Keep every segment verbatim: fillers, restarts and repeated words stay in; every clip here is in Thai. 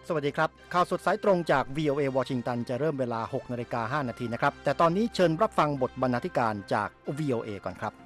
สวัสดีครับข่าวสดสายตรงจาก วี โอ เอ วอชิงตันจะเริ่มเวลา หกนาฬิกาห้านาทีนะครับแต่ตอนนี้เชิญรับฟังบทบรรณาธิการจาก วี โอ เอ ก่อนครับ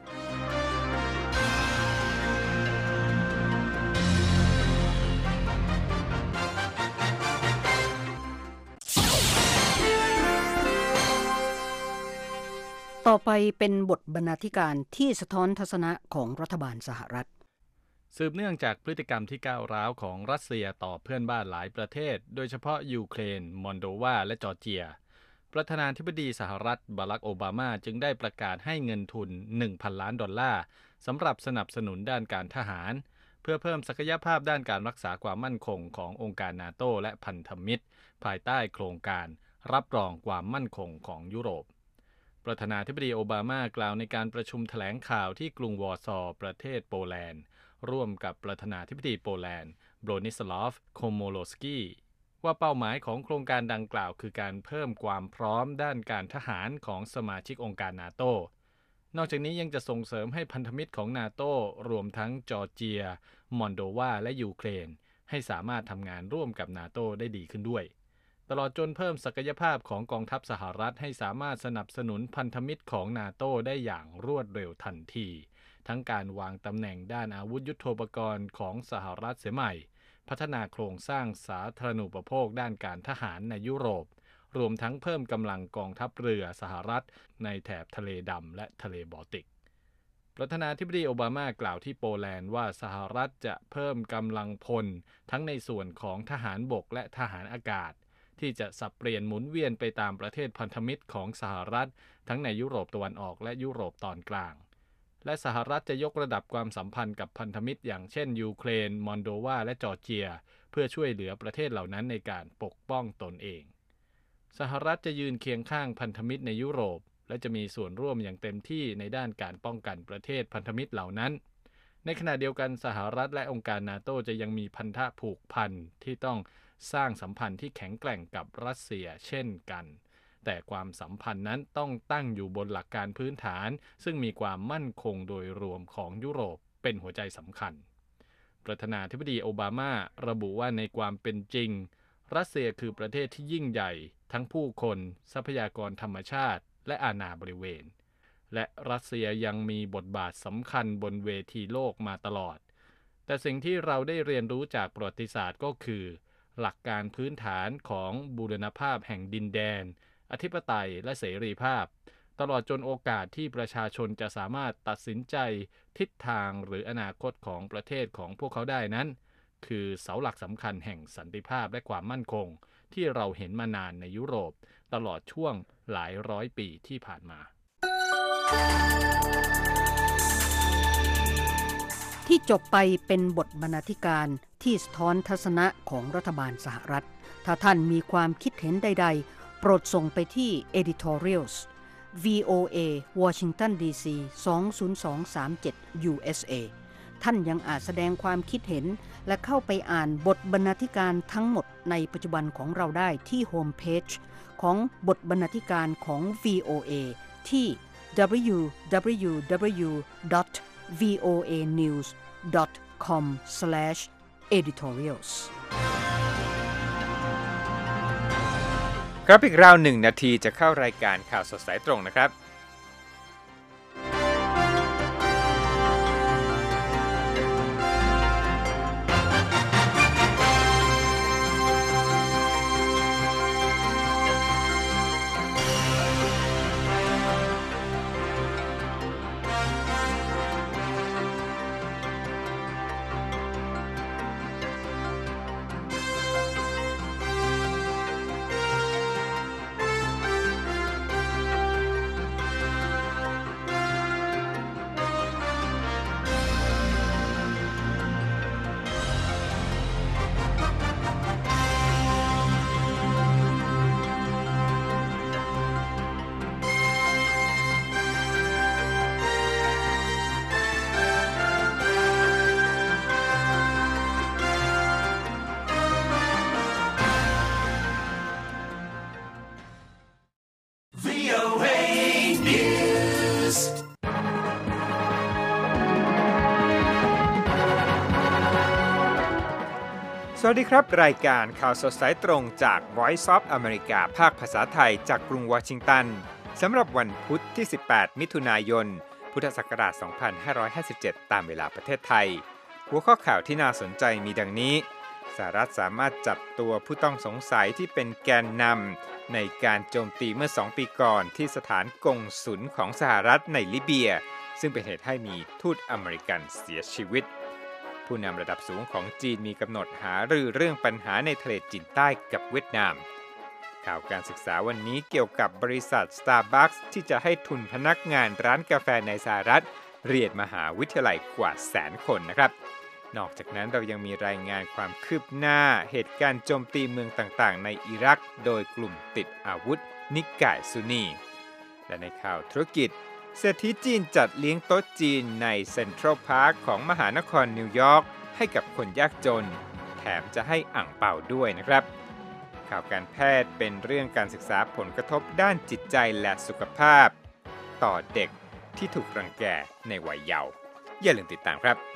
ต่อไปเป็นบทบรรณาธิการที่สะท้อนทัศนะของรัฐบาลสหรัฐสืบเนื่องจากพฤติกรรมที่ก้าวร้าวของรัสเซียต่อเพื่อนบ้านหลายประเทศโดยเฉพาะยูเครนมอลโดวาและจอร์เจียประธานาธิบดีสหรัฐบารักโอบามาจึงได้ประกาศให้เงินทุน หนึ่งพัน ล้านดอลลาร์สำหรับสนับสนุนด้านการทหารเพื่อเพิ่มศักยภาพด้านการรักษาความมั่นคงขององค์การนาโตและพันธมิตรภายใต้โครงการรับรองความมั่นคงของยุโรปประธานาธิบดีโอบามากล่าวในการประชุมแถลงข่าวที่กรุงวอร์ซอประเทศโปแลนด์ร่วมกับประธานาธิบดีโปแลนด์โบรนิสลาฟ โคโมโลสกี้ว่าเป้าหมายของโครงการดังกล่าวคือการเพิ่มความพร้อมด้านการทหารของสมาชิกองค์การนาโตนอกจากนี้ยังจะส่งเสริมให้พันธมิตรของนาโตรวมทั้งจอร์เจียมอลโดวาและยูเครนให้สามารถทำงานร่วมกับนาโตได้ดีขึ้นด้วยตลอดจนเพิ่มศักยภาพของกองทัพสหรัฐให้สามารถสนับสนุนพันธมิตรของนาโตได้อย่างรวดเร็วทันทีทั้งการวางตำแหน่งด้านอาวุธยุทโธปกรณ์ของสหรัฐเสียใหม่พัฒนาโครงสร้างสาธารณูปโภคด้านการทหารในยุโรปรวมทั้งเพิ่มกำลังกองทัพเรือสหรัฐในแถบทะเลดำและทะเลบอลติกประธานาธิบดีโอบามากล่าวที่โปแลนด์ว่าสหรัฐจะเพิ่มกำลังพลทั้งในส่วนของทหารบกและทหารอากาศที่จะสับเปลี่ยนหมุนเวียนไปตามประเทศพันธมิตรของสหรัฐทั้งในยุโรปตะวันออกและยุโรปตอนกลางและสหรัฐจะยกระดับความสัมพันธ์กับพันธมิตรอย่างเช่นยูเครนมอลโดวาและจอร์เจียเพื่อช่วยเหลือประเทศเหล่านั้นในการปกป้องตนเองสหรัฐจะยืนเคียงข้างพันธมิตรในยุโรปและจะมีส่วนร่วมอย่างเต็มที่ในด้านการป้องกันประเทศพันธมิตรเหล่านั้นในขณะเดียวกันสหรัฐและองค์การนาโตจะยังมีพันธะผูกพันที่ต้องสร้างสัมพันธ์ที่แข็งแกร่งกับรัสเซียเช่นกันแต่ความสัมพันธ์นั้นต้องตั้งอยู่บนหลักการพื้นฐานซึ่งมีความมั่นคงโดยรวมของยุโรปเป็นหัวใจสำคัญประธานาธิบดีโอบามาระบุว่าในความเป็นจริงรัสเซียคือประเทศที่ยิ่งใหญ่ทั้งผู้คนทรัพยากรธรรมชาติและอาณาบริเวณและรัสเซียยังมีบทบาทสำคัญบนเวทีโลกมาตลอดแต่สิ่งที่เราได้เรียนรู้จากประวัติศาสตร์ก็คือหลักการพื้นฐานของบูรณภาพแห่งดินแดนอธิปไตยและเสรีภาพตลอดจนโอกาสที่ประชาชนจะสามารถตัดสินใจทิศทางหรืออนาคตของประเทศของพวกเขาได้นั้นคือเสาหลักสำคัญแห่งสันติภาพและความมั่นคงที่เราเห็นมานานในยุโรปตลอดช่วงหลายร้อยปีที่ผ่านมาที่จบไปเป็นบทบรรณาธิการที่สะท้อนทัศนะของรัฐบาลสหรัฐถ้าท่านมีความคิดเห็นใดๆโปรดส่งไปที่ editorials วี โอ เอ Washington ดี ซี สอง ศูนย์ สอง สาม เจ็ด ยู เอส เอ ท่านยังอาจแสดงความคิดเห็นและเข้าไปอ่านบทบรรณาธิการทั้งหมดในปัจจุบันของเราได้ที่โฮมเพจของบทบรรณาธิการของ วี โอ เอ ที่ ดับเบิลยู ดับเบิลยู ดับเบิลยู ดอท วี โอ เอ นิวส์ ดอท คอม สแลช เอดิทอเรียลส์ครับอีกราวหนึ่งนาทีจะเข้ารายการข่าวสดสายตรงนะครับวัสดีครับรายการข่าวสดสายตรงจาก Voice of America ภาคภาษาไทยจากกรุงวอชิงตันสำหรับวันพุธที่สิบแปดมิถุนายนพุทธศักราชสองพันห้าร้อยห้าสิบเจ็ดตามเวลาประเทศไทยหัวข้อข่าวที่น่าสนใจมีดังนี้สหรัฐสามารถจับตัวผู้ต้องสงสัยที่เป็นแกนนำในการโจมตีเมื่อสองปีก่อนที่สถานกงสุลของสหรัฐในลิเบียซึ่งเป็นเหตุให้มีทูตอเมริกันเสียชีวิตผู้นำระดับสูงของจีนมีกำหนดหารือเรื่องปัญหาในทะเลจีนใต้กับเวียดนามข่าวการศึกษาวันนี้เกี่ยวกับบริษัท Starbucks ที่จะให้ทุนพนักงานร้านกาแฟในสหรัฐเรียนมหาวิทยาลัยกว่าแสนคนนะครับนอกจากนั้นเรายังมีรายงานความคืบหน้าเหตุการณ์โจมตีเมืองต่างๆในอิรักโดยกลุ่มติดอาวุธนิกายซุนนีและในข่าวธุรกิจเศรษฐีจีนจัดเลี้ยงโต๊ะจีนในเซ็นทรัลพาร์คของมหานครนิวยอร์กให้กับคนยากจนแถมจะให้อ่างเปาด้วยนะครับข่าวการแพทย์เป็นเรื่องการศึกษาผลกระทบด้านจิตใจและสุขภาพต่อเด็กที่ถูกรังแกในวัยเยาว์อย่าลืมติดตามครับ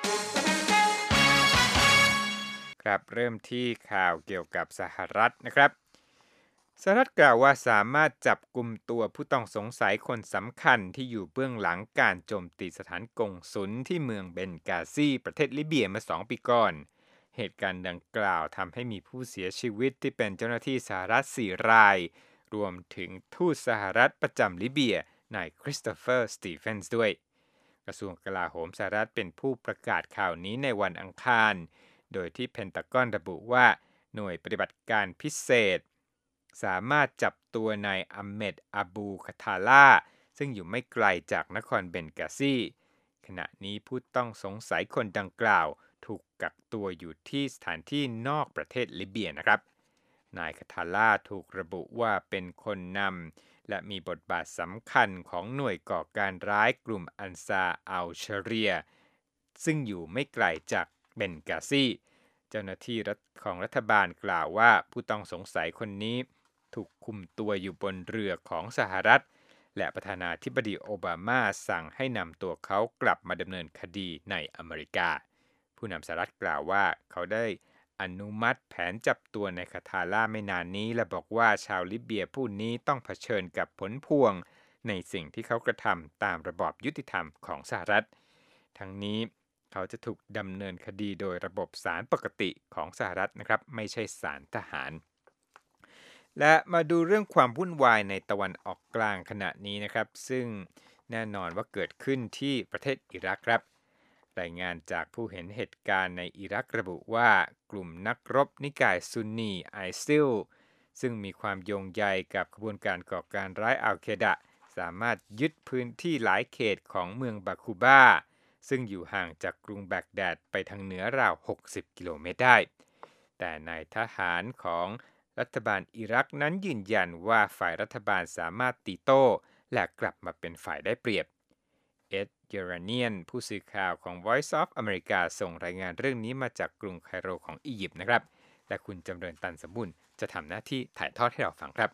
ครับเริ่มที่ข่าวเกี่ยวกับสหรัฐนะครับสหรัฐกล่าวว่าสามารถจับกุมตัวผู้ต้องสงสัยคนสำคัญที่อยู่เบื้องหลังการโจมตีสถานกงสุลที่เมืองเบนกาซีประเทศลิเบียเมื่อสองปีก่อนเหตุการณ์ดังกล่าวทำให้มีผู้เสียชีวิตที่เป็นเจ้าหน้าที่สหรัฐสี่รายรวมถึงทูตสหรัฐประจำลิเบียนายคริสโตเฟอร์สตีเฟนส์ด้วยกระทรวงกลาโหมสหรัฐเป็นผู้ประกาศข่าวนี้ในวันอังคารโดยที่เพนตากอนระบุว่าหน่วยปฏิบัติการพิเศษสามารถจับตัวนายอัมเมดอาบูคาทาลาซึ่งอยู่ไม่ไกลจากนครเบนกาซีขณะนี้ผู้ต้องสงสัยคนดังกล่าวถูกกักตัวอยู่ที่สถานที่นอกประเทศลิเบียนะครับนายคาทาลาถูกระบุว่าเป็นคนนำและมีบทบาทสำคัญของหน่วยก่อการร้ายกลุ่มอันซาอัลชาเรียซึ่งอยู่ไม่ไกลจากเบนกาซีเจ้าหน้าที่ของรัฐบาลกล่าวว่าผู้ต้องสงสัยคนนี้ถูกคุมตัวอยู่บนเรือของสหรัฐและประธานาธิบดีโอบามาสั่งให้นำตัวเขากลับมาดำเนินคดีในอเมริกาผู้นำสหรัฐกล่าวว่าเขาได้อนุมัติแผนจับตัวในคาทาล่าไม่นานนี้และบอกว่าชาวลิเบียผู้นี้ต้องเผชิญกับผลพวงในสิ่งที่เขากระทำตามระบอบยุติธรรมของสหรัฐทั้งนี้เขาจะถูกดำเนินคดีโดยระบบศาลปกติของสหรัฐนะครับไม่ใช่ศาลทหารและมาดูเรื่องความวุ่นวายในตะวันออกกลางขณะนี้นะครับซึ่งแน่นอนว่าเกิดขึ้นที่ประเทศอิรักครับรายงานจากผู้เห็นเหตุการณ์ในอิรักระบุว่ากลุ่มนักรบนิกายซุนนีไอซิลซึ่งมีความโยงใยกับขบวนการก่อการร้ายอัลเคดะสามารถยึดพื้นที่หลายเขตของเมืองบาคูบาซึ่งอยู่ห่างจากกรุงแบกแดดไปทางเหนือราวหกสิบกิโลเมตรได้แต่นายทหารของรัฐบาลอิรักนั้นยืนยันว่าฝ่ายรัฐบาลสามารถตีโต้และกลับมาเป็นฝ่ายได้เปรียบเอ็ดเยราเนียนผู้สื่อข่าวของ Voice of America ส่งรายงานเรื่องนี้มาจากกรุงไคโรของอียิปต์นะครับและคุณจำเริญตันสมบุญจะทำหน้าที่ถ่ายทอดให้เราฟังครับ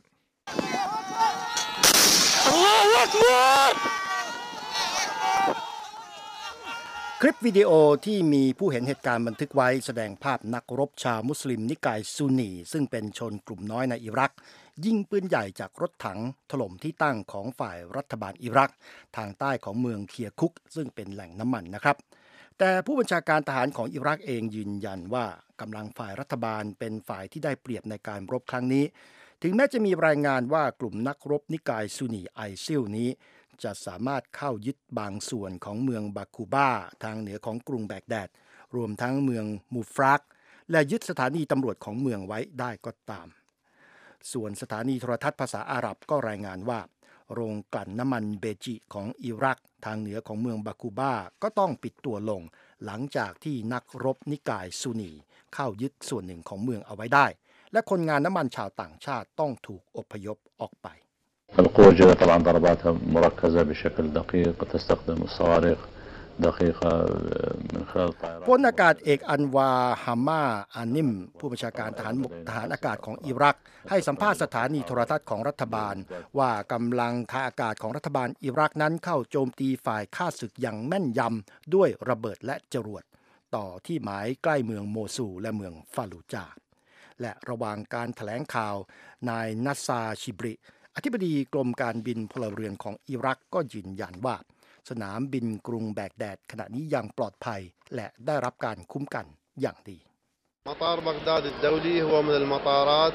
คลิปวิดีโอที่มีผู้เห็นเหตุการณ์บันทึกไว้แสดงภาพนักรบชาวมุสลิมนิกายซุนนีซึ่งเป็นชนกลุ่มน้อยในอิรักยิงปืนใหญ่จากรถถังถล่มที่ตั้งของฝ่ายรัฐบาลอิรักทางใต้ของเมืองเคียคุกซึ่งเป็นแหล่งน้ำมันนะครับแต่ผู้บัญชาการทหารของอิรักเองยืนยันว่ากำลังฝ่ายรัฐบาลเป็นฝ่ายที่ได้เปรียบในการรบครั้งนี้ถึงแม้จะมีรายงานว่ากลุ่มนักรบนิกายซุนนีไอซิลนี้จะสามารถเข้ายึดบางส่วนของเมืองบาคูบาทางเหนือของกรุงแบกแดดรวมทั้งเมืองมูฟรักและยึดสถานีตำรวจของเมืองไว้ได้ก็ตามส่วนสถานีโทรทัศน์ภาษาอาหรับก็รายงานว่าโรงกลั่นน้ำมันเบจิของอิรักทางเหนือของเมืองบาคูบาก็ต้องปิดตัวลงหลังจากที่นักรบนิกายซุนนีเข้ายึดส่วนหนึ่งของเมืองเอาไว้ได้และคนงานน้ำมันชาวต่างชาติต้องถูกอพยพออกไป القوة الجوية طبعا ضرباتها مركزة بشكل دقيق تستخدم الصواريخ دقيقة من خلال الطائرات พลอากาศเอกอันวาฮามาอานิมผู้บัญชาการทหารบกทหารอากาศของอิรักให้สัมภาษณ์สถานีโทรทัศน์ของรัฐบาลว่ากำลังทางอากาศของรัฐบาลอิรักนั้นเข้าโจมตีฝ่ายข้าศึกอย่างแม่นยำด้วยระเบิดและจรวดต่อที่หมายใกล้เมืองโมซูลและเมืองฟาลูจาและระหว่างการแถลงข่าวนายนัสซาชิบริอธิบดีกรมการบินพลเรือนของอิรักก็ยืนยันว่าสนามบินกรุงแบกแดดขณะนี้ยังปลอดภัยและได้รับการคุ้มกันอย่างดี مطار بغداد الدولي هو من المطارات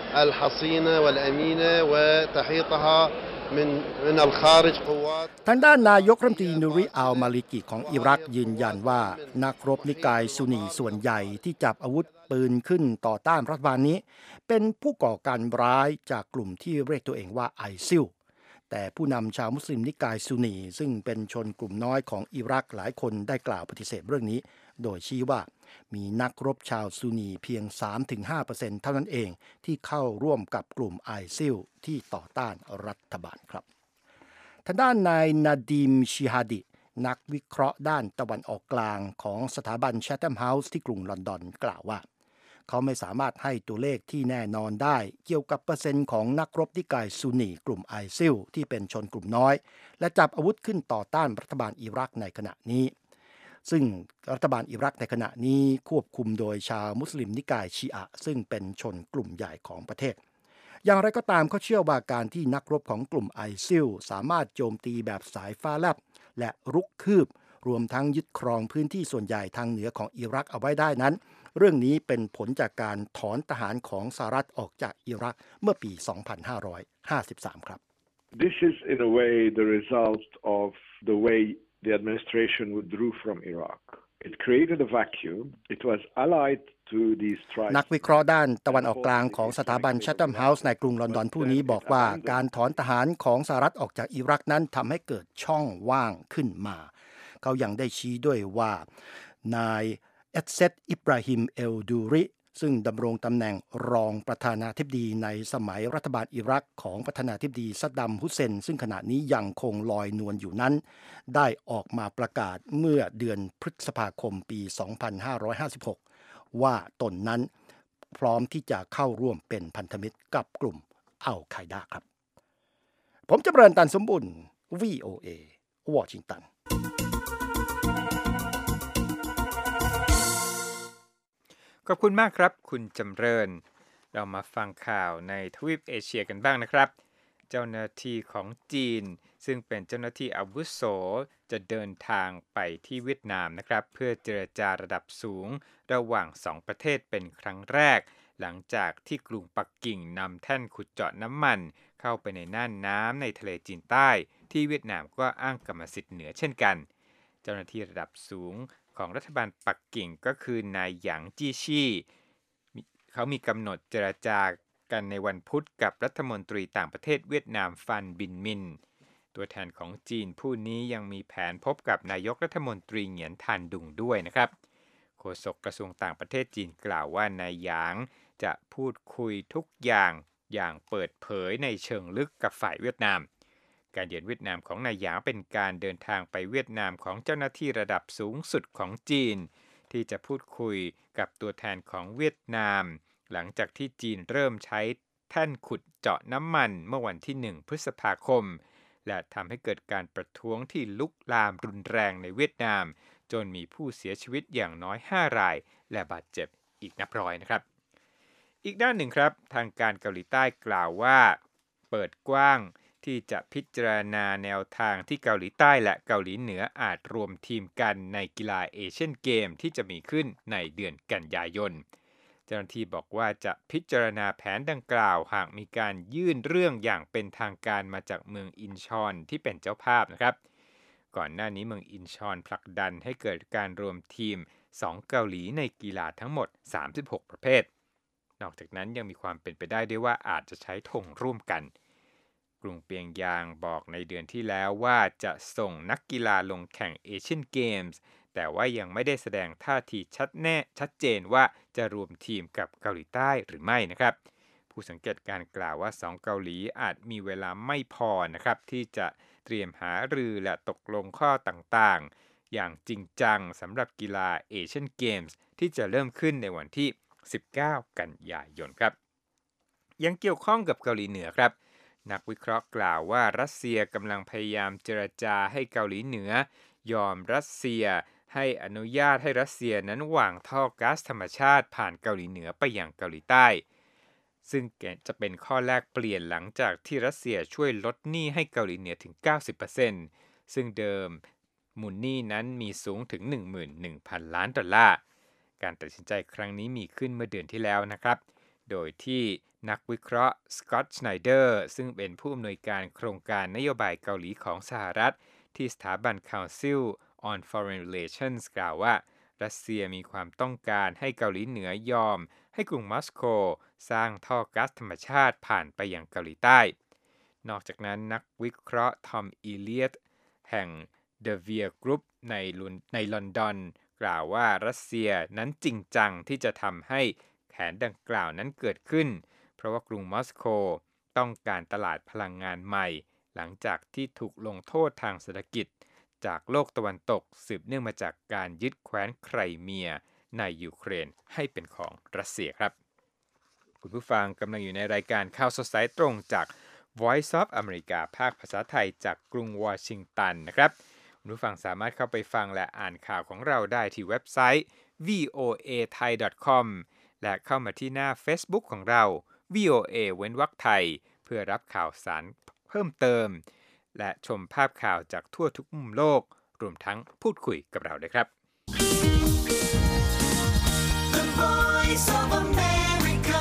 الحصينة والأمينة وتحيطها من من الخارج قوات ทางด้านนายกรัฐมนตรีนูริอัลมาลิกิของอิรักยืนยันว่านักรบนิกายซุนนีส่วนใหญ่ที่จับอาวุธปืนขึ้นต่อต้านรัฐบาลนี้เป็นผู้ก่อการร้ายจากกลุ่มที่เรียกตัวเองว่าไอซิลแต่ผู้นำชาวมุสลิมนิกายซุนนีซึ่งเป็นชนกลุ่มน้อยของอิรักหลายคนได้กล่าวปฏิเสธเรื่องนี้โดยชี้ว่ามีนักรบชาวซุนนีเพียง สามถึงห้าเปอร์เซ็นต์ เท่านั้นเองที่เข้าร่วมกับกลุ่มไอซิลที่ต่อต้านรัฐบาลครับทางด้านนายนาดีมชิฮาดินักวิเคราะห์ด้านตะวันออกกลางของสถาบัน Chatham House ที่กรุงลอนดอนกล่าวว่าเขาไม่สามารถให้ตัวเลขที่แน่นอนได้เกี่ยวกับเปอร์เซ็นต์ของนักรบนิกายซุนนีกลุ่มไอซิลที่เป็นชนกลุ่มน้อยและจับอาวุธขึ้นต่อต้านรัฐบาลอิรักในขณะนี้ซึ่งรัฐบาลอิรักในขณะนี้ควบคุมโดยชาวมุสลิมนิกายชีอะห์ซึ่งเป็นชนกลุ่มใหญ่ของประเทศอย่างไรก็ตามเขาเชื่อว่าการที่นักรบของกลุ่มไอซิลสามารถโจมตีแบบสายฟ้าแลบและรุกคืบรวมทั้งยึดครองพื้นที่ส่วนใหญ่ทางเหนือของอิรักเอาไว้ได้นั้นเรื่องนี้เป็นผลจากการถอนทหารของสหรัฐออกจากอิรักเมื่อปี สองพันห้าร้อยห้าสิบสาม ครับ This is in a way the result of the way the administration withdrew from Iraq. It created a vacuum. It was allied to these tribes. นักวิเคราะห์ด้านตะวันออกกลางของสถาบัน Chatham House ในกรุงลอนดอนผู้นี้บอกว่าการถอนทหารของสหรัฐออกจากอิรักนั้นทำให้เกิดช่องว่างขึ้นมาเขายังได้ชี้ด้วยว่านายเอดเซตอิบราฮิมเอลดูริซึ่งดำรงตำแหน่งรองประธานาธิบดีในสมัยรัฐบาลอิรักของประธานาธิบดีซัดดัมฮุสเซนซึ่งขณะนี้ยังคงลอยนวลอยู่นั้นได้ออกมาประกาศเมื่อเดือนพฤษภาคมปี สองพันห้าร้อยห้าสิบหก ว่าตนนั้นพร้อมที่จะเข้าร่วมเป็นพันธมิตรกับกลุ่มอัลไคดะครับผมจำเริญตันสมบุญ วี โอ เอ วอชิงตันขอบคุณมากครับคุณจำเริญเรามาฟังข่าวในทวีปเอเชียกันบ้างนะครับเจ้าหน้าที่ของจีนซึ่งเป็นเจ้าหน้าที่อาวุโสจะเดินทางไปที่เวียดนามนะครับเพื่อเจรจาระดับสูงระหว่างสองประเทศเป็นครั้งแรกหลังจากที่กรุงปักกิ่งนำแท่นขุดเจาะน้ำมันเข้าไปในน่านน้ำในทะเลจีนใต้ที่เวียดนามก็อ้างกรรมสิทธิ์เหนือเช่นกันเจ้าหน้าที่ระดับสูงของรัฐบาลปักกิ่งก็คือนายหยางจี้ชี่เขามีกำหนดเจรจากันในวันพุธกับรัฐมนตรีต่างประเทศเวียดนามฟันบินมินตัวแทนของจีนผู้นี้ยังมีแผนพบกับนายกรัฐมนตรีเหงียนถ่านดุงด้วยนะครับโฆษกกระทรวงต่างประเทศจีนกล่าวว่านายหยางจะพูดคุยทุกอย่างอย่างเปิดเผยในเชิงลึกกับฝ่ายเวียดนามการเยือนเวียดนามของนายหยางเป็นการเดินทางไปเวียดนามของเจ้าหน้าที่ระดับสูงสุดของจีนที่จะพูดคุยกับตัวแทนของเวียดนามหลังจากที่จีนเริ่มใช้แท่นขุดเจาะน้ำมันเมื่อวันที่หนึ่งพฤษภาคมและทำให้เกิดการประท้วงที่ลุกลามรุนแรงในเวียดนามจนมีผู้เสียชีวิตอย่างน้อยห้ารายและบาดเจ็บอีกนับร้อยนะครับอีกด้านหนึ่งครับทางการเกาหลีใต้กล่าวว่าเปิดกว้างที่จะพิจารณาแนวทางที่เกาหลีใต้และเกาหลีเหนืออาจรวมทีมกันในกีฬาเอเชียนเกมที่จะมีขึ้นในเดือนกันยายนเจ้าหน้าที่บอกว่าจะพิจารณาแผนดังกล่าวหากมีการยื่นเรื่องอย่างเป็นทางการมาจากเมืองอินชอนที่เป็นเจ้าภาพนะครับก่อนหน้านี้เมืองอินชอนผลักดันให้เกิดการรวมทีมสองเกาหลีในกีฬาทั้งหมดสามสิบหกประเภทนอกจากนั้นยังมีความเป็นไปได้ด้วยว่าอาจจะใช้ธงร่วมกันกรุงเปียงยางบอกในเดือนที่แล้วว่าจะส่งนักกีฬาลงแข่งเอเชียนเกมส์แต่ว่ายังไม่ได้แสดงท่าทีชัดแน่ชัดเจนว่าจะรวมทีมกับเกาหลีใต้หรือไม่นะครับผู้สังเกตการกล่าวว่าสองเกาหลีอาจมีเวลาไม่พอนะครับที่จะเตรียมหารือและตกลงข้อต่างๆอย่างจริงจังสำหรับกีฬาเอเชียนเกมส์ที่จะเริ่มขึ้นในวันที่สิบเก้ากันยายนครับยังเกี่ยวข้องกับเกาหลีเหนือครับนักวิเคราะห์กล่าวว่ารัสเซียกำลังพยายามเจรจาให้เกาหลีเหนือยอมรัสเซียให้อนุญาตให้รัสเซียนั้นวางท่อก๊าซธรรมชาติผ่านเกาหลีเหนือไปยังเกาหลีใต้ซึ่งจะเป็นข้อแรกเปลี่ยนหลังจากที่รัสเซียช่วยลดหนี้ให้เกาหลีเหนือถึง เก้าสิบเปอร์เซ็นต์ ซึ่งเดิมมูลหนี้นั้นมีสูงถึง หนึ่งหมื่นหนึ่งพัน ล้านดอลลาร์การตัดสินใจครั้งนี้มีขึ้นเมื่อเดือนที่แล้วนะครับโดยที่นักวิเคราะห์สก็อตต์ ชไนเดอร์ซึ่งเป็นผู้อำนวยการโครงการนโยบายเกาหลีของสหรัฐที่สถาบัน Council on Foreign Relations กล่าวว่ารัสเซียมีความต้องการให้เกาหลีเหนือยอมให้กรุงมอสโกสร้างท่อก๊าซธรรมชาติผ่านไปยังเกาหลีใต้นอกจากนั้นนักวิเคราะห์ทอมอีเลียตแห่ง The Veer Group ในในลอนดอนกล่าวว่ารัสเซียนั้นจริงจังที่จะทำให้แผนดังกล่าวนั้นเกิดขึ้นเพราะว่ากรุงมอสโกต้องการตลาดพลังงานใหม่หลังจากที่ถูกลงโทษทางเศรษฐกิจจากโลกตะวันตกสืบเนื่องมาจากการยึดแคว้นไครเมียในยูเครนให้เป็นของรัสเซียครับคุณผู้ฟังกำลังอยู่ในรายการข่าวสดสายตรงจาก Voice of America ภาคภาษาไทยจากกรุงวอชิงตันนะครับคุณผู้ฟังสามารถเข้าไปฟังและอ่านข่าวของเราได้ที่เว็บไซต์ วี โอ เอ ไทย ดอท คอม และเข้ามาที่หน้า Facebook ของเรา วี โอ เอ เว้นวรรคไทยเพื่อรับข่าวสารเพิ่มเติมและชมภาพข่าวจากทั่วทุกมุมโลกรวมทั้งพูดคุยกับเราด้วยครับ The Voice of America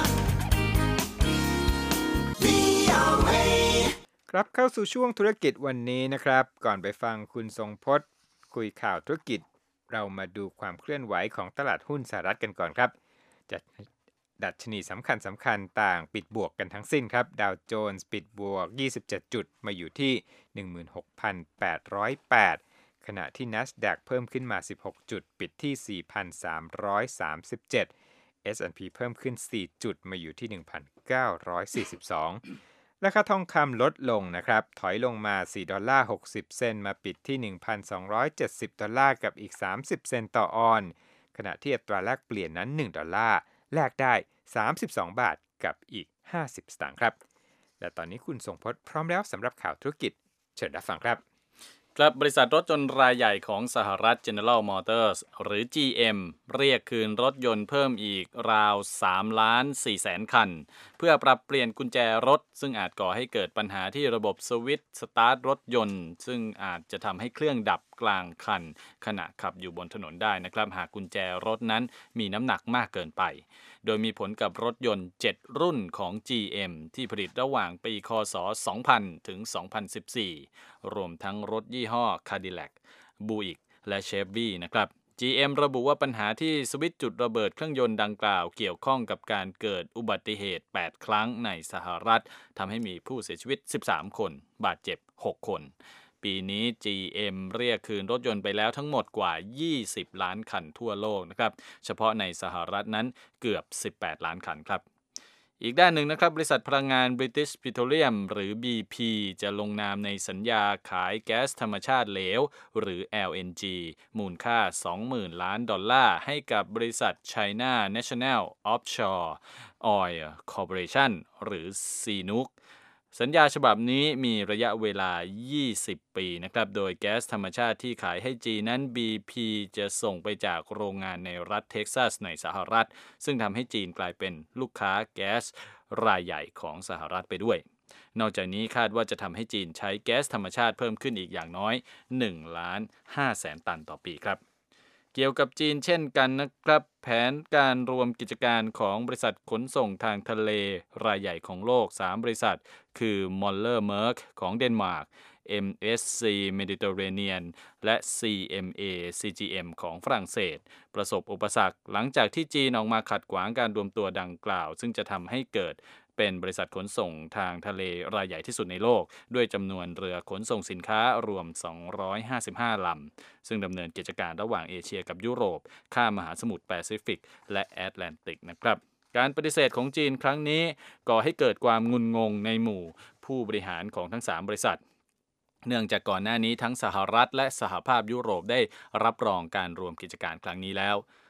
วี โอ เอครับเข้าสู่ช่วงธุรกิจวันนี้นะครับก่อนไปฟังคุณทรงพจน์คุยข่าวธุรกิจเรามาดูความเคลื่อนไหวของตลาดหุ้นสหรัฐกันก่อนครับจะดัชนีสำคัญสำคัญต่างปิดบวกกันทั้งสิ้นครับดาวโจนส์ปิดบวกยี่สิบเจ็ดจุดมาอยู่ที่ หนึ่งหมื่นหกพันแปดร้อยแปด ขณะที่ NASDAQ เพิ่มขึ้นมาสิบหกจุดปิดที่ สี่พันสามร้อยสามสิบเจ็ด เอส แอนด์ พี เพิ่มขึ้นสี่จุดมาอยู่ที่ หนึ่งพันเก้าร้อยสี่สิบสอง ราคาทองคำลดลงนะครับถอยลงมาสี่ดอลลาร์หกสิบเซนต์มาปิดที่ หนึ่งพันสองร้อยเจ็ดสิบดอลลาร์กับอีกสามสิบเซนต์ต่อออนซ์ขณะที่อัตราแลกเปลี่ยนนั้นหนึ่งดอลลาร์แลกได้สามสิบสองบาทกับอีกห้าสิบสตางค์ครับและตอนนี้คุณทรงพจน์พร้อมแล้วสำหรับข่าวธุรกิจเชิญรับฟังครับครับบริษัทรถยนต์รายใหญ่ของสหรัฐ General Motors หรือ จี เอ็ม เรียกคืนรถยนต์เพิ่มอีกราวสามล้านสี่แสนคันเพื่อปรับเปลี่ยนกุญแจรถซึ่งอาจก่อให้เกิดปัญหาที่ระบบสวิตช์สตาร์ทรถยนต์ซึ่งอาจจะทำให้เครื่องดับกลางคันขณะขับอยู่บนถนนได้นะครับหากกุญแจรถนั้นมีน้ำหนักมากเกินไปโดยมีผลกับรถยนต์เจ็ดรุ่นของ จี เอ็ม ที่ผลิตระหว่างปีค.ศ. สองพันถึงสองพันสิบสี่รวมทั้งรถยี่ห้อ Cadillac, Buick และ Chevy นะครับ จี เอ็ม ระบุว่าปัญหาที่สวิตช์จุดระเบิดเครื่องยนต์ดังกล่าวเกี่ยวข้องกับการเกิดอุบัติเหตุแปดครั้งในสหรัฐทำให้มีผู้เสียชีวิตสิบสามคนบาดเจ็บหกคนปีนี้ จี เอ็ม เรียกคืนรถยนต์ไปแล้วทั้งหมดกว่ายี่สิบล้านคันทั่วโลกนะครับเฉพาะในสหรัฐนั้นเกือบสิบแปดล้านคันครับอีกด้านหนึ่งนะครับบริษัทพลังงาน British Petroleum หรือ บี พี จะลงนามในสัญญาขายแก๊สธรรมชาติเหลวหรือ แอล เอ็น จี มูลค่า สองหมื่น ล้านดอลลาร์ให้กับบริษัท China National Offshore Oil Corporation หรือ ซี เอ็น ยู ซี สัญญาฉบับนี้มีระยะเวลายี่สิบปีนะครับโดยแก๊สธรรมชาติที่ขายให้จีนนั้น บี พี จะส่งไปจากโรงงานในรัฐเท็กซัสในสหรัฐซึ่งทำให้จีนกลายเป็นลูกค้าแก๊สรายใหญ่ของสหรัฐไปด้วยนอกจากนี้คาดว่าจะทำให้จีนใช้แก๊สธรรมชาติเพิ่มขึ้นอีกอย่างน้อยหนึ่งล้านห้าแสนตันต่อปีครับเกี่ยวกับจีนเช่นกันนะครับแผนการรวมกิจการของบริษัทขนส่งทางทะเลรายใหญ่ของโลกสามบริษัทคือ Moller Maersk ของเดนมาร์ก เอ็ม เอส ซี Mediterranean และ ซี เอ็ม เอ ซี จี เอ็ม ของฝรั่งเศสประสบอุปสรรคหลังจากที่จีนออกมาขัดขวางการรวมตัวดังกล่าวซึ่งจะทำให้เกิดเป็นบริษัทขนส่งทางทะเลรายใหญ่ที่สุดในโลกด้วยจำนวนเรือขนส่งสินค้ารวมสองร้อยห้าสิบห้าลำซึ่งดำเนินกิจการระหว่างเอเชียกับยุโรปข้ามมหาสมุทรแปซิฟิกและแอตแลนติกนะครับการปฏิเสธของจีนครั้งนี้ก่อให้เกิดความงุนงงในหมู่ผู้บริหารของทั้งสามบริษัทเนื่องจากก่อนหน้านี้ทั้งสหรัฐและสหภาพยุโรปได้รับรองการรวมกิจการครั้งนี้แล้ว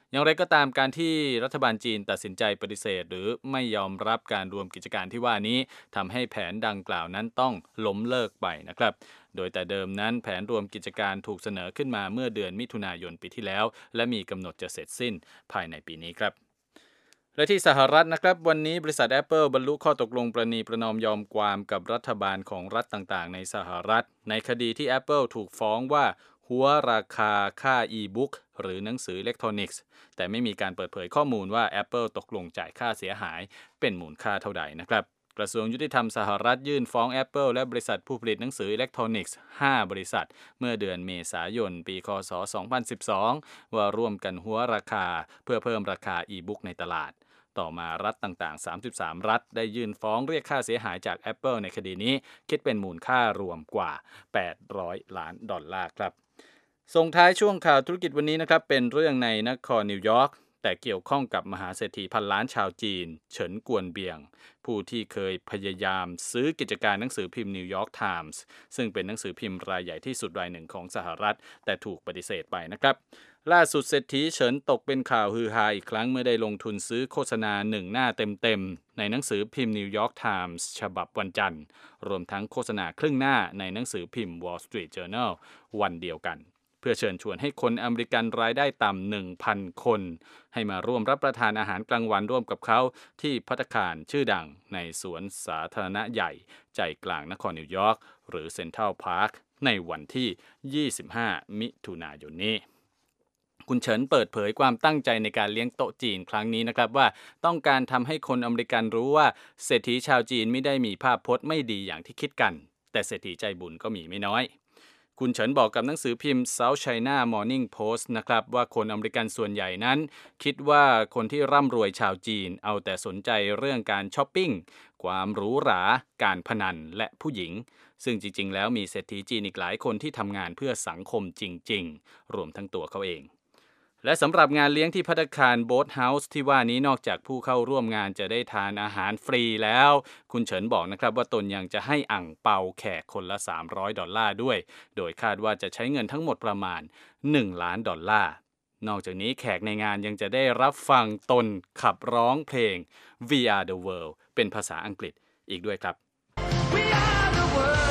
อย่างไรก็ตามการที่รัฐบาลจีนตัดสินใจปฏิเสธหรือไม่ยอมรับการรวมกิจการที่ว่านี้ทำให้แผนดังกล่าวนั้นต้องล้มเลิกไปนะครับโดยแต่เดิมนั้นแผนรวมกิจการถูกเสนอขึ้นมาเมื่อเดือนมิถุนายนปีที่แล้วและมีกำหนดจะเสร็จสิ้นภายในปีนี้ครับและที่สหรัฐนะครับวันนี้บริษัท Apple บรรลุข้อตกลงประนีประนอมยอมความกับรัฐบาลของรัฐต่างๆในสหรัฐในคดีที่ Apple ถูกฟ้องว่าหัวราคาค่า e-book หรือหนังสืออิเล็กทรอนิกส์แต่ไม่มีการเปิดเผยข้อมูลว่า Apple ตกลงจ่ายค่าเสียหายเป็นมูลค่าเท่าใดนะครับกระทรวงยุติธรรมสหรัฐยื่นฟ้อง Apple และบริษัทผู้ผลิตหนังสืออิเล็กทรอนิกส์ห้าบริษัทเมื่อเดือนเมษายนปีคศสองพันสิบสองว่าร่วมกันหัวราคาเพื่อเพิ่มราคา e-book ในตลาดต่อมารัฐต่างๆสามสิบสามรัฐได้ยื่นฟ้องเรียกค่าเสียหายจาก Apple ในคดีนี้คิดเป็นมูลค่ารวมกว่าแปดร้อยล้านดอลลาร์ครับส่งท้ายช่วงข่าวธุรกิจวันนี้นะครับเป็นเรื่องในนครนิวยอร์กแต่เกี่ยวข้องกับมหาเศรษฐีพันล้านชาวจีนเฉินกวนเบียงผู้ที่เคยพยายามซื้อกิจการหนังสือพิมพ์นิวยอร์กไทมส์ซึ่งเป็นหนังสือพิมพ์รายใหญ่ที่สุดรายหนึ่งของสหรัฐแต่ถูกปฏิเสธไปนะครับล่าสุดเศรษฐีเฉินตกเป็นข่าวฮือฮาอีกครั้งเมื่อได้ลงทุนซื้อโฆษณาหนึ่งหน้าเต็มๆในหนังสือพิมพ์นิวยอร์กไทมส์ฉบับวันจันทร์รวมทั้งโฆษณาครึ่งหน้าในหนังสือพิมพ์ Wall Street Journal วันเดียวกันเพื่อเชิญชวนให้คนอเมริกันรายได้ต่ำ หนึ่งพัน คนให้มาร่วมรับประทานอาหารกลางวันร่วมกับเขาที่ภัตตาคารชื่อดังในสวนสาธารณะใหญ่ใจกลางนครนิวยอร์กหรือเซ็นทรัลพาร์คในวันที่ยี่สิบห้ามิถุนายนนี้คุณเฉินเปิดเผยความตั้งใจในการเลี้ยงโต๊ะจีนครั้งนี้นะครับว่าต้องการทำให้คนอเมริกันรู้ว่าเศรษฐีชาวจีนไม่ได้มีภาพพจน์ไม่ดีอย่างที่คิดกันแต่เศรษฐีใจบุญก็มีไม่น้อยคุณเฉินบอกกับหนังสือพิมพ์ South China Morning Post นะครับว่าคนอเมริกันส่วนใหญ่นั้นคิดว่าคนที่ร่ำรวยชาวจีนเอาแต่สนใจเรื่องการช้อปปิ้งความหรูหราการพนันและผู้หญิงซึ่งจริงๆแล้วมีเศรษฐีจีนอีกหลายคนที่ทำงานเพื่อสังคมจริงๆรวมทั้งตัวเขาเองและสำหรับงานเลี้ยงที่ภัตตาคารโบ๊ทเฮาส์ที่ว่านี้นอกจากผู้เข้าร่วมงานจะได้ทานอาหารฟรีแล้วคุณเฉินบอกนะครับว่าตนยังจะให้อั่งเปาแขกคนละสามร้อยดอลลาร์ด้วยโดยคาดว่าจะใช้เงินทั้งหมดประมาณหนึ่งล้านดอลลาร์นอกจากนี้แขกในงานยังจะได้รับฟังตนขับร้องเพลง We Are the World เป็นภาษาอังกฤษอีกด้วยครับ We are the world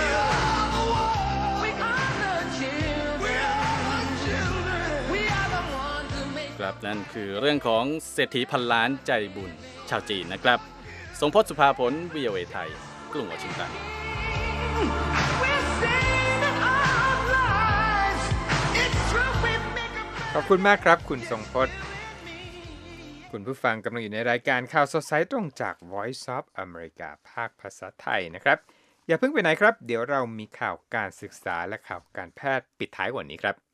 ครับนั่นคือเรื่องของเศรษฐีพันล้านใจบุญชาวจีนนะครับทรงพจน์สุภาผล วี โอ เอ ไทยกรุงวอชิงตันขอบคุณมากครับคุณทรงพจน์คุณผู้ฟังกำลังอยู่ในรายการข่าวสดสายตรงจาก Voice of America ภาคภาษาไทยนะครับอย่าเพิ่งไปไหนครับเดี๋ยวเรามีข่าวการศึกษาและข่าวการแพทย์ปิดท้ายกว่านี้ครับ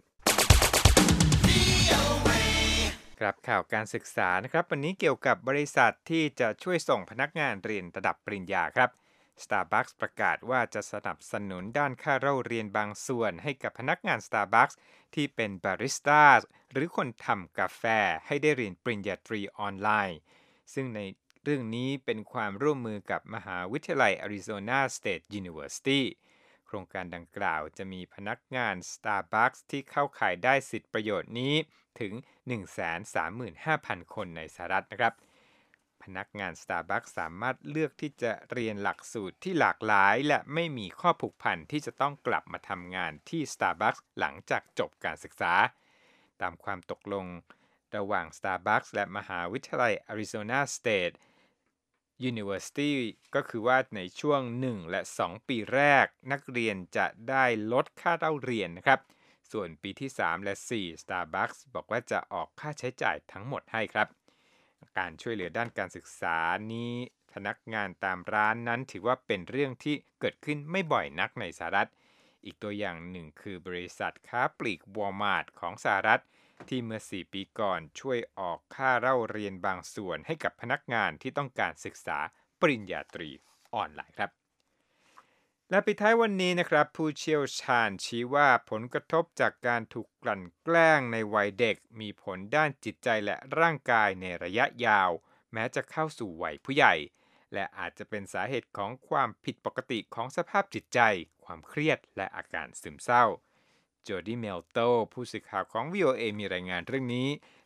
ครับข่าวการศึกษานะครับวันนี้เกี่ยวกับบริษัทที่จะช่วยส่งพนักงานเรียนระดับปริญญาครับ Starbucks ประกาศว่าจะสนับสนุนด้านค่าเล่าเรียนบางส่วนให้กับพนักงาน Starbucks ที่เป็นบาริสต้าหรือคนทำกาแฟให้ได้เรียนปริญญาตรีออนไลน์ซึ่งในเรื่องนี้เป็นความร่วมมือกับมหาวิทยาลัย Arizona State University โครงการดังกล่าวจะมีพนักงาน Starbucks ที่เข้าข่ายได้สิทธิประโยชน์นี้ถึง หนึ่งแสนสามหมื่นห้าพัน คนในสหรัฐนะครับพนักงาน Starbucks สามารถเลือกที่จะเรียนหลักสูตรที่หลากหลายและไม่มีข้อผูกพันที่จะต้องกลับมาทำงานที่ Starbucks หลังจากจบการศึกษาตามความตกลงระหว่าง Starbucks และมหาวิทยาลัย Arizona State University ก็คือว่าในช่วงหนึ่งและสองปีแรกนักเรียนจะได้ลดค่าเล่าเรียนนะครับส่วนปีที่สามและสี่ Starbucks บอกว่าจะออกค่าใช้จ่ายทั้งหมดให้ครับการช่วยเหลือด้านการศึกษานี้พนักงานตามร้านนั้นถือว่าเป็นเรื่องที่เกิดขึ้นไม่บ่อยนักในสหรัฐอีกตัวอย่างหนึ่งคือบริษัทค้าปลีก Walmart ของสหรัฐที่เมื่อสี่ปีก่อนช่วยออกค่าเล่าเรียนบางส่วนให้กับพนักงานที่ต้องการศึกษาปริญญาตรีออนไลน์ครับและปิดท้ายวันนี้นะครับผู้เชี่ยวชาญชี้ว่าผลกระทบจากการถูกกลั่นแกล้งในวัยเด็กมีผลด้านจิตใจและร่างกายในระยะยาวแม้จะเข้าสู่วัยผู้ใหญ่และอาจจะเป็นสาเหตุของความผิดปกติของสภาพจิตใจความเครียดและอาการซึมเศร้าโจดี้เมลโตผู้สื่อข่าวของ วี โอ เอ มีรายงานเรื่องนี้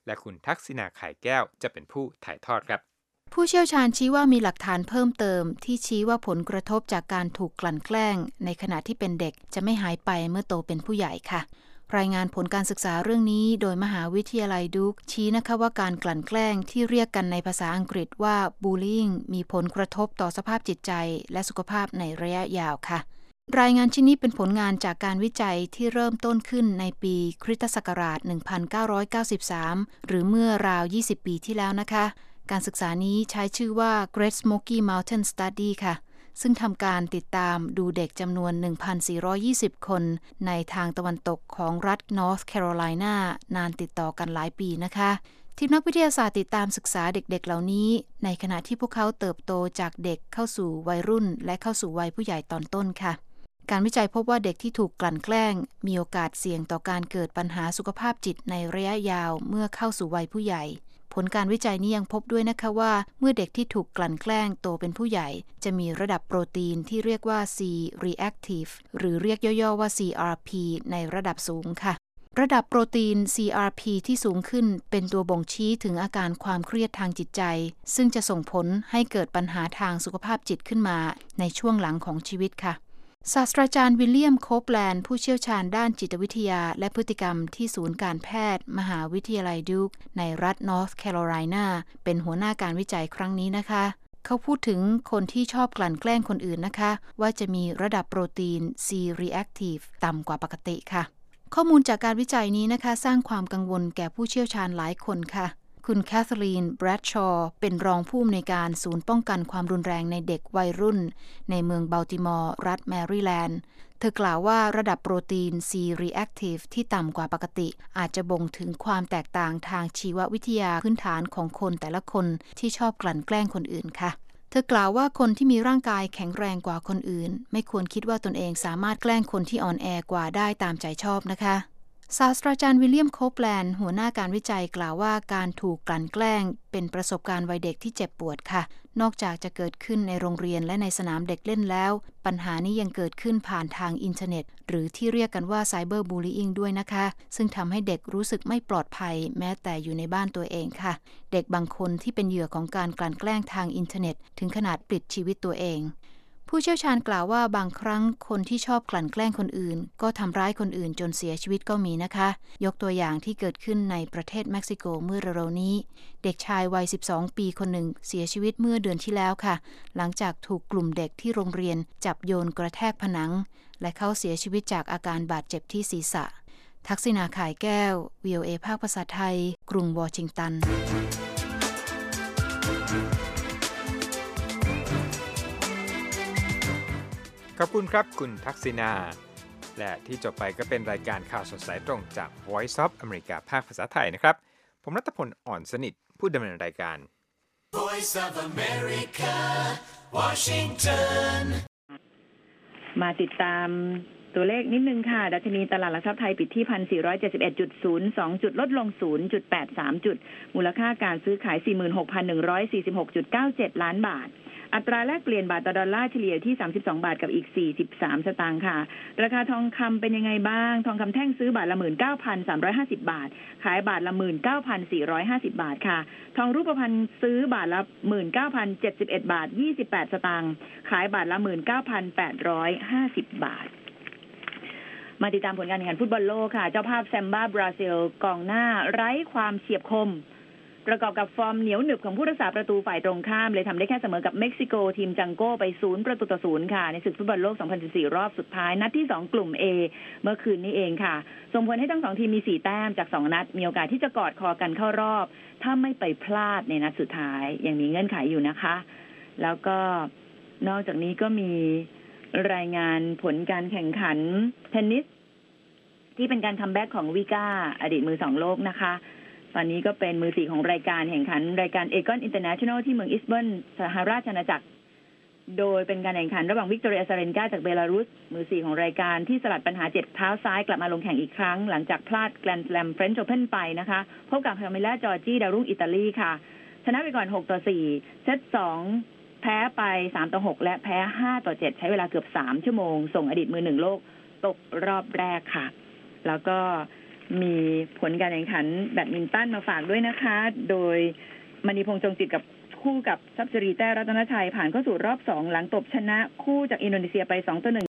และคุณทักษิณา ข่ายแก้วจะเป็นผู้ถ่ายทอดครับผู้เชี่ยวชาญชี้ว่ามีหลักฐานเพิ่มเติมที่ชี้ว่าผลกระทบจากการถูกกลั่นแกล้งในขณะที่เป็นเด็กจะไม่หายไปเมื่อโตเป็นผู้ใหญ่ค่ะรายงานผลการศึกษาเรื่องนี้โดยมหาวิทยาลัยดูคชี้นะคะว่าการกลั่นแกล้งที่เรียกกันในภาษาอังกฤษว่า bullying มีผลกระทบต่อสภาพจิตใจและสุขภาพในระยะยาวค่ะรายงานชิ้นนี้เป็นผลงานจากการวิจัยที่เริ่มต้นขึ้นในปีคริสตศักราช หนึ่งพันเก้าร้อยเก้าสิบสาม หรือเมื่อราว ยี่สิบ ปีที่แล้วนะคะการศึกษานี้ใช้ชื่อว่า Great Smoky Mountain Study ค่ะซึ่งทำการติดตามดูเด็กจำนวน หนึ่งพันสี่ร้อยยี่สิบ คนในทางตะวันตกของรัฐ North Carolina นานติดต่อกันหลายปีนะคะทีมนักวิทยาศาสตร์ติดตามศึกษาเด็กๆเหล่านี้ในขณะที่พวกเขาเติบโตจากเด็กเข้าสู่วัยรุ่นและเข้าสู่วัยผู้ใหญ่ตอนต้นค่ะการวิจัยพบว่าเด็กที่ถูกกลั่นแกล้งมีโอกาสเสี่ยงต่อการเกิดปัญหาสุขภาพจิตในระยะยาวเมื่อเข้าสู่วัยผู้ใหญ่ผลการวิจัยนี้ยังพบด้วยนะคะว่าเมื่อเด็กที่ถูกกลั่นแกล้งโตเป็นผู้ใหญ่จะมีระดับโปรตีนที่เรียกว่า C reactive หรือเรียกย่อๆว่า ซี อาร์ พี ในระดับสูงค่ะระดับโปรตีน ซี อาร์ พี ที่สูงขึ้นเป็นตัวบ่งชี้ถึงอาการความเครียดทางจิตใจซึ่งจะส่งผลให้เกิดปัญหาทางสุขภาพจิตขึ้นมาในช่วงหลังของชีวิตค่ะศาสตราจารย์วิลเลียมโคปแลนด์ผู้เชี่ยวชาญด้านจิตวิทยาและพฤติกรรมที่ศูนย์การแพทย์มหาวิทยาลัยดูคในรัฐ North Carolina เป็นหัวหน้าการวิจัยครั้งนี้นะคะเขาพูดถึงคนที่ชอบกลั่นแกล้งคนอื่นนะคะว่าจะมีระดับโปรตีน C reactive ต่ำกว่าปกติค่ะข้อมูลจากการวิจัยนี้นะคะสร้างความกังวลแก่ผู้เชี่ยวชาญหลายคนค่ะคุณแคทเธอรีน แบรดชอว์เป็นรองผู้อำนวยการศูนย์ป้องกันความรุนแรงในเด็กวัยรุ่นในเมืองบัลติมอร์รัฐแมริแลนด์เธอกล่าวว่าระดับโปรตีน C reactive ที่ต่ำกว่าปกติอาจจะบ่งถึงความแตกต่างทางชีววิทยาพื้นฐานของคนแต่ละคนที่ชอบกลั่นแกล้งคนอื่นค่ะเธอกล่าวว่าคนที่มีร่างกายแข็งแรงกว่าคนอื่นไม่ควรคิดว่าตนเองสามารถแกล้งคนที่อ่อนแอกว่าได้ตามใจชอบนะคะศาสตราจารย์วิลเลียมโคปแลนด์หัวหน้าการวิจัยกล่าวว่าการถูกกลั่นแกล้งเป็นประสบการณ์วัยเด็กที่เจ็บปวดค่ะนอกจากจะเกิดขึ้นในโรงเรียนและในสนามเด็กเล่นแล้วปัญหานี้ยังเกิดขึ้นผ่านทางอินเทอร์เน็ตหรือที่เรียกกันว่าไซเบอร์บูลลี่อิงด้วยนะคะซึ่งทำให้เด็กรู้สึกไม่ปลอดภัยแม้แต่อยู่ในบ้านตัวเองค่ะเด็กบางคนที่เป็นเหยื่อของการกลั่นแกล้งทางอินเทอร์เน็ตถึงขนาดปลิดชีวิตตัวเองผู้เชี่ยวชาญกล่าวว่าบางครั้งคนที่ชอบกลั่นแกล้งคนอื่นก็ทำร้ายคนอื่นจนเสียชีวิตก็มีนะคะยกตัวอย่างที่เกิดขึ้นในประเทศเม็กซิโกเมื่อเร็วๆนี้เด็กชายวัยสิบสองปีคนหนึ่งเสียชีวิตเมื่อเดือนที่แล้วค่ะหลังจากถูกกลุ่มเด็กที่โรงเรียนจับโยนกระแทกผนังและเขาเสียชีวิตจากอาการบาดเจ็บที่ศีรษะทักษิณา ข่ายแก้ว วี โอ เอ ภาคภาษาไทยกรุงวอชิงตันขอบคุณครับคุณทักษิณาและที่จบไปก็เป็นรายการข่าวสดสายตรงจาก Voice of America ภาคภาษาไทยนะครับผมรัตพล อ่อนสนิทผู้ดำเนินรายการ Voice of America Washington มาติดตามตัวเลขนิดนึงค่ะดัชนีตลาดหลักทรัพย์ไทยปิดที่ หนึ่งพันสี่ร้อยเจ็ดสิบเอ็ดจุดศูนย์สอง จุดลดลง ศูนย์จุดแปดสาม จุดมูลค่าการซื้อขาย สี่หมื่นหกพันหนึ่งร้อยสี่สิบหกจุดเก้าเจ็ด ล้านบาทอัตราแลกเปลี่ยนบาทต่อดอลลาร์เฉลี่ยที่สามสิบสองบาทกับอีกสี่สิบสามสตางค์ค่ะราคาทองคำเป็นยังไงบ้างทองคำแท่งซื้อบาทละ หนึ่งหมื่นเก้าพันสามร้อยห้าสิบ บาทขายบาทละ หนึ่งหมื่นเก้าพันสี่ร้อยห้าสิบ บาทค่ะทองรูปพรรณซื้อบาทละ หนึ่งหมื่นเก้าพันเจ็ดสิบเอ็ด บาทยี่สิบแปดสตางค์ขายบาทละ หนึ่งหมื่นเก้าพันแปดร้อยห้าสิบ บาทมาติดตามผลการแข่งขันฟุตบอลโลกค่ะเจ้าภาพแซมบ้าบราซิลกองหน้าไร้ความเฉียบคมประกอบกับฟอร์มเหนียวหนึบของผู้รักษาประตูฝ่ายตรงข้ามเลยทำได้แค่เสมอกับเม็กซิโกทีมจังโก้ไปศูนย์ประตูต่อศูนย์ค่ะในศึกฟุตบอลโลกสองพันสิบสี่รอบสุดท้ายนัดที่สองกลุ่ม A เมื่อคืนนี้เองค่ะส่งผลให้ทั้งสองทีมมีสี่แต้มจากสองนัดมีโอกาสที่จะกอดคอกันเข้ารอบถ้าไม่ไปพลาดในนัดสุดท้ายยังมีเงื่อนไขอยู่นะคะแล้วก็นอกจากนี้ก็มีรายงานผลการแข่งขันเทนนิสที่เป็นการคัมแบ็กของวิก้าอดีตมือสองโลกนะคะตอนนี้ก็เป็นมือสี่ของรายการแข่งขันรายการเอกอนอินเตอร์เนชั่นแนลที่เมืองอิสเบิร์นสหราชอาณาจักรโดยเป็นการแข่งขันระหว่างวิกตอเรียอาซาเรนกาจากเบลารุสมือสี่ของรายการที่สลัดปัญหาเจ็บเท้าซ้ายกลับมาลงแข่งอีกครั้งหลังจากพลาดแกรนด์สแลมเฟรนช์โอเพ่นไปนะคะพบกับคาเมล่าจอร์จี้ดาวรุ่งอิตาลีค่ะชนะไปก่อนหกต่อสี่เซตสองแพ้ไปสามต่อหกและแพ้ห้าต่อเจ็ดใช้เวลาเกือบสามชั่วโมงส่งอดีตมือหนึ่งโลกตกรอบแรกค่ะแล้วก็มีผลการแข่งขันแบดมินตันมาฝากด้วยนะคะโดยมณีพงษ์จงจิตกับคู่กับทรัพย์สิริแต้รัตนชัยผ่านเข้าสู่รอบสองหลังตบชนะคู่จากอินโดนีเซียไปสองต่อหนึ่ง